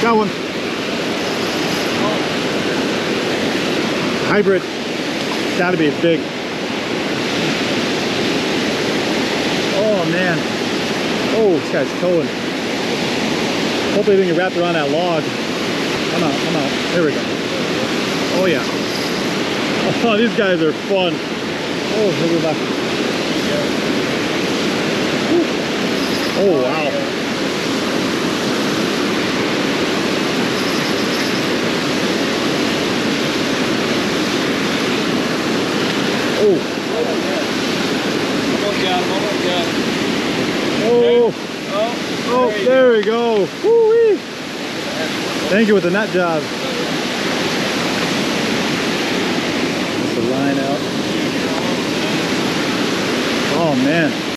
got one. Hybrid. Gotta be big. Oh man. Oh, this guy's towing. Hopefully they can wrap around that log. Come out, come out. There we go. Oh yeah. Oh, these guys are fun. Oh, look at that. Oh wow. Oh. Oh. Oh, there we go. Woo-wee. Thank you with the nut job. Just the line out. Oh man.